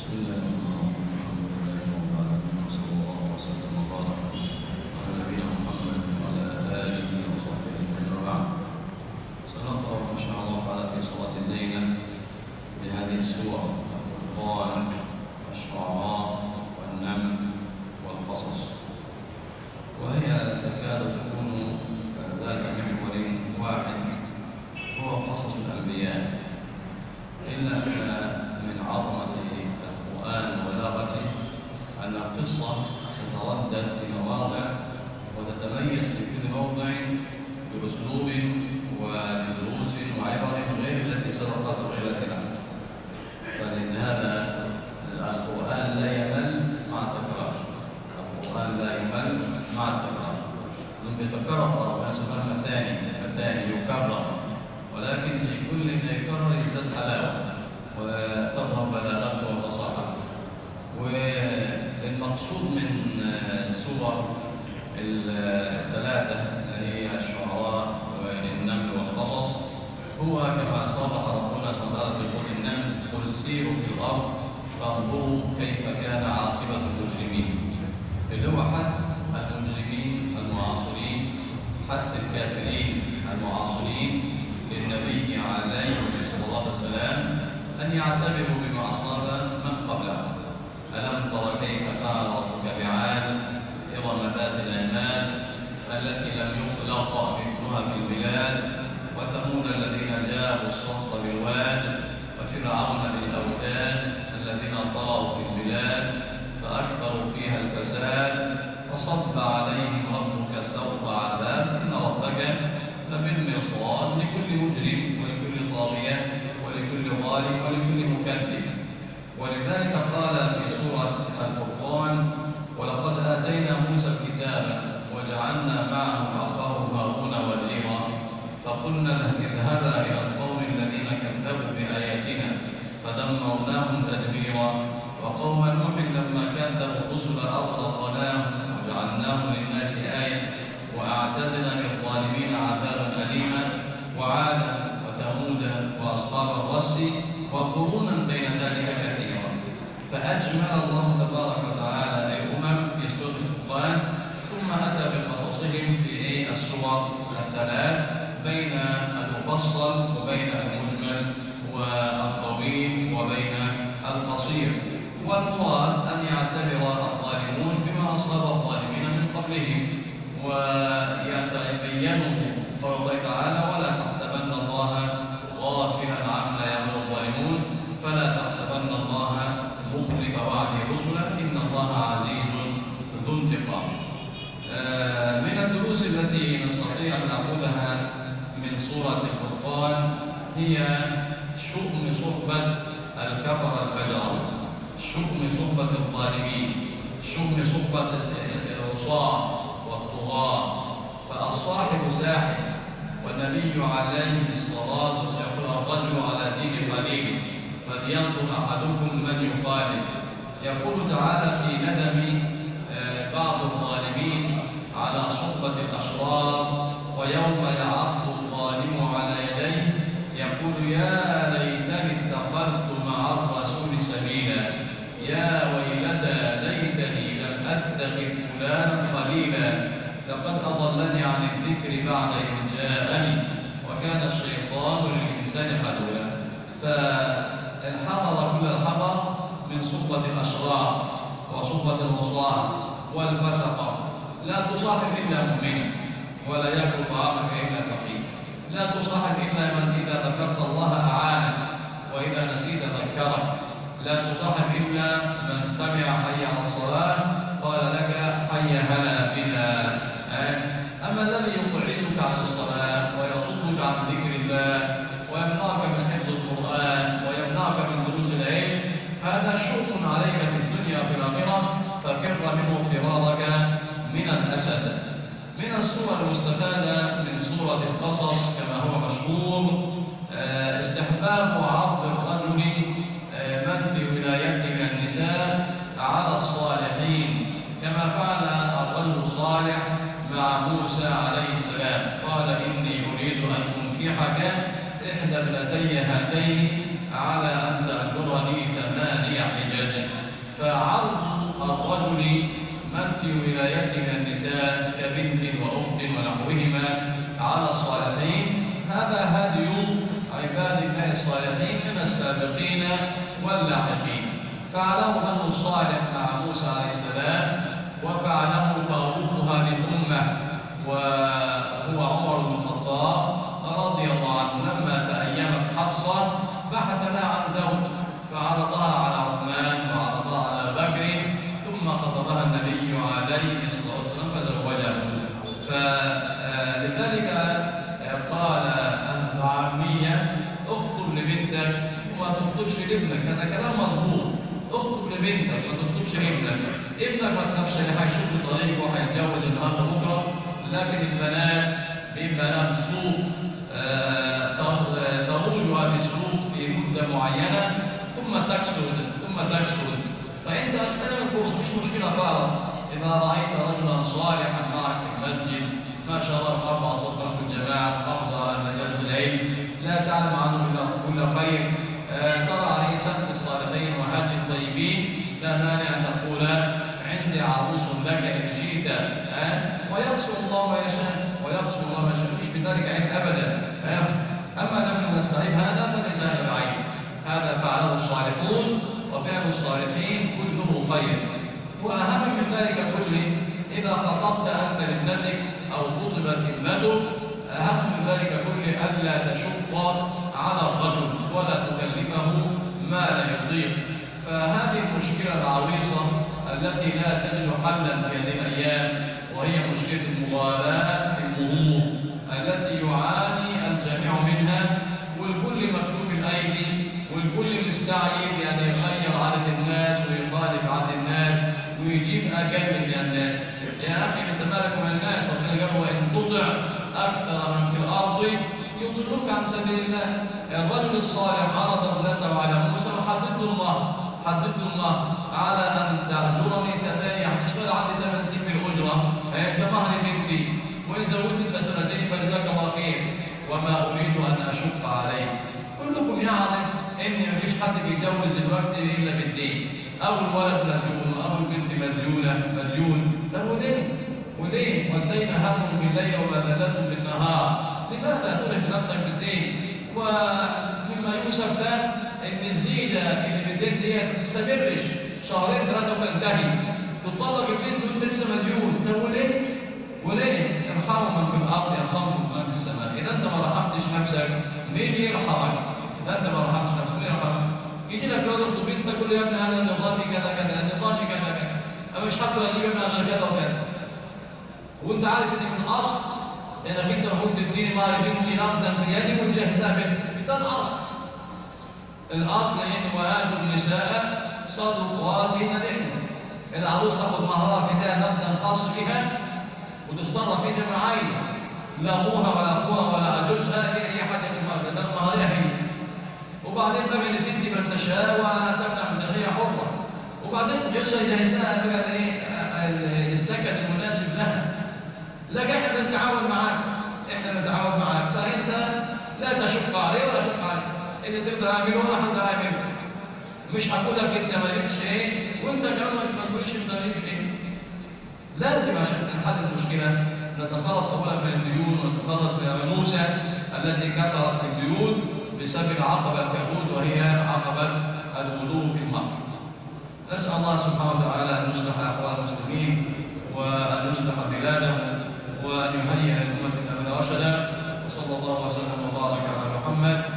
بسم الله الرحمن الرحيم. الحمد لله رب العالمين، وصلى الله وسلم وبارك على نبينا محمد وعلى آله وصحبه أجمعين. وبعد، سنقرأ إن شاء الله تعالى في صلاة الليلة بهذه السور: الفرقان والشعراء والنمل والقصص. وهي تكاد تكون ذات محور واحد هو قصص الأنبياء، إلا أن من عظمة القرآن وبلاغته أن القصة تتردد في مواضع وتتميز في كل موضع بأسلوب وبدروس وعبر غير التي سبقت وغير التي فلأن هذا القرآن لا يمل مع التكرار. القرآن لا يمل مع التكرار، لم يتكرر ونسمى مثاني يكرر، ولكن في كل ما يكرر يزداد حلاوة وتظهر بلاغته وفصاحته. والمقصود من سور الثلاثة اللي هي الشعراء والنمل والقصص هو كما صرح ربنا سبحانه في سورة النمل: قل سيروا في الأرض فانظروا كيف كان عاقبة المجرمين، اللي هو حث المجرمين المعاصرين، حث الكافرين المعاصرين للنبي عليه الصلاة والسلام أن يعتبروا بما أصاب من قبلهم. ألم تر كيف فعل ربك بعاد إرم ذات العماد التي لم يخلق مثلها في البلاد، وثمود الذين جابوا الصخر بالواد، وفرعون بالأوتاد الذين طغوا في البلاد فأكثروا فيها الفساد، فصب عليهم ربك سوط عذاب إن ربك لبالمرصاد لكل مجرم ولكل طاغية ولكل ظالم ولكل مكذب. ولذلك قال في سورة الفرقان: ولقد آتينا موسى الكتاب وجعلنا معه أخاه هارون وزيرا فقلنا اذهبا إلى القوم الذين كذبوا بآياتنا فدمرناهم تدميرا وقوم نوح لما كذبوا الرسل أغرقناهم وجعلناهم للناس آية وأعتدنا للظالمين عذابا أليما وعادا وثمود وأصحاب الرس وقرونا بين ذلك كثيرا. فأجمل الله تبارك وتعالى الأمم في سورة الفرقان، ثم أتى بقصصهم في السور الثلاث بين المفصل وبين المجمل والطويل وبين القصير. والمراد أن يعتبر الظالمون بما أصاب الظالمين من قبلهم ويتبينوا قول الله تعالى: ولا تحسبن الله غافلا عما يعمل الظالمون فلا تحسبن الله مخلف وعده رسلا إن الله عزيز ذو انتقام. من الدروس التي نستطيع أن نأخذها من سورة الفرقان هي شؤم صحبة الكفر الفجار، شؤم صحبة الظالمين، شؤم صحبة العصاة والطغاة. فالصاحب ساحب، والنبي عليه الصلاة والسلام يقول: الرجل على دين خليله فلينظر أحدكم من يخالف. يقول تعالى في ندم بعض الظالمين على صحبة الأشرار: ويوم يعض الظالم على يديه يقول يا ليتني اتخذت مع الرسول سبيلا، يا ويلتى ليتني لم أتخذ فلانا خليلا، لقد أضلني عن الذكر بعد إذ جاءني وكان الشيطان للإنسان خذولا. فانحضر كل الحذر من صحبة الأشرار وصحبة العصاة والفسقة. لا تصاحب إلا مؤمنا، ولا يأكل طعامك إلا فقير. لا تصاحب إلا من إذا ذكرت الله أعانك وإذا نسيت ذكرك. لا تصاحب إلا من سمع حي على الصلاة قال لك حي هلا بنا. أما الذي يقعدك عن الصلاة ويصدك عن ذكر الله ويمنعك من حفظ القرآن ويمنعك من دروس العلم، هذا شؤم عليك في الدنيا وفي الآخرة، ففر منه فرارك من الأسد. من الصور المستفادة من سورة القصص كما هو مشهور استحباب عرض الرجل من في ولايته من النساء على الصالحين، كما فعل الرجل الصالح مع موسى عليه السلام. قال إني أريد أن أنكحك إحدى ابنتي هاتين على أن تأجرني 8 حجاج. فعرض الرجل في ولايته النساء كبنت وأخت ونحوهما على الصالحين، هذا هدي عباد الله الصالحين من السابقين واللاحقين. فعله بنو الصالح مع موسى عليه السلام، وفعله فاروقها للأمة وهو عمر بن الخطاب رضي الله عنه لما تأيمت حفصة بحث لها عن زوج فعرضها على عثمان وعرضها على بكر، ثم خطبها النبي عليه الصلاة والسلام فزوجها. فلذلك قال العامية اخطب لبنتك وما تخطبش لابنك، هذا كلام مظبوط. اخطب لبنتك وما تخطبش لابنك. ابنك ما تخافش اللي هيشوف طريق وهيتجوز النهارده بكره، لكن البنات بيبقى لها سلوك تروجها بسلوك في مدة معينة ثم تكسد. فأنت اغتنم الفرصة، مش مشكلة خالص. إذا رأيت رجلا صالحا معك في المسجد ما شاء الله 4 صفات في الجماعة محافظة على مجالس العلم لا تعلم عنه إلا كل خير، ترى عليه سبب الصالحين وحج الطيبين، لا مانع أن تقول عندي عروس لك إن شئت، ويقسم الله ما يشاء ويقسم الله ما يشاء، مش بذلك عيب أبدا. أما لم نستعيب هذا فليس هذا العيب، هذا فعله الصالحون، وفعل الصالحين كله خير. وأهم من ذلك كله إذا خطبت أنت لابنتك أو خطبت ابنتك، أهم من ذلك كله ألا تشق على الرجل ولا تكلفه ما لا يطيق. فهذه المشكلة العويصة التي لا تجد حلا في هذه الأيام، وهي مشكلة المغالاة في الأمور التي يعاني الجميع منها، والكل مكتوف الأيدي والكل مستعجل يعني يغير عادة الناس ويخالف عادة الناس ويجيب أقل من الناس. يا أخي أنت مالك من الناس؟ ربنا قال وإن تطع أكثر من في الأرض يضلوك عن سبيل الله. الرجل الصالح عرض ابنته على موسى وحدد الله على أن تأجرني 8 هتشتغل عندي 8 سنين في الأجرة، ده مهر بنتي، وإن زوجت أنت 2 فجزاك الله خير، وما أريد أن أشق عليك. كلكم يعرف إن مفيش حد بيتجوز الوقت إلا بالدين، أو الولد مديون أو البنت مديون، ده وليه والدين هم بالليل وبذلة بالنهار، لماذا ترهق نفسك بالدين؟ ومما يوسف ده إن الزيجة اللي بالدين دي ما تستمرش 2 3 وتنتهي، تطلق البنت وأنت لسه مديون، ده وليه؟ ارحموا من في الأرض يرحمكم من في السماء. إذا أنت ما رحمتش نفسك مين يرحمك؟ إذا أنت ما رحمتش نفسك مين يرحمك؟ يجي لك ولد يخطب بنتك تقول له يا ابني أنا نظامي كذا نظامي كذا، أنا مش حاطط أجيب ابني غير كذا وكذا، وأنت عارف إن من الأصل إنك أنت المفروض تديني مهر بنتي نقدا بيدي وتجهزها بنتي، ده الأصل إن وآتوا النساء صدقاتهن نحن. العروس تاخد مهرها بتاعها نقدا خاص بها وتتصرف فيه زي ما عايزه، لا أبوها ولا أخوها ولا جوزها دي أي حاجة في المهر، ده مهرها هي. وبعدين بقى اللي تدي من تشاء وتمنع من دخية حرة، وبعدين جوزها يجهزها بقى السكن المناسب لها. لكن احنا نتعاون معاك، فأنت لا تشق عليه ولا تشق عليه، اللي تقدر أعمله ولا حد أعمله. مش هقول لك أنت ما جبتش إيه وأنت كمان ما تقوليش أنت ما جبتش إيه. لازم عشان تنحل المشكلة نتخلص أولا من الديون ونتخلص من موسى التي كثرت في الديون بسبب عقبة اليهود وهي عقبة الغلو في المهر. نسأل الله سبحانه وتعالى أن يصلح أحوال المسلمين وأن يصلح بلادهم وأن يهيئ لأمتنا من رشدا. وصلى الله وسلم وبارك على محمد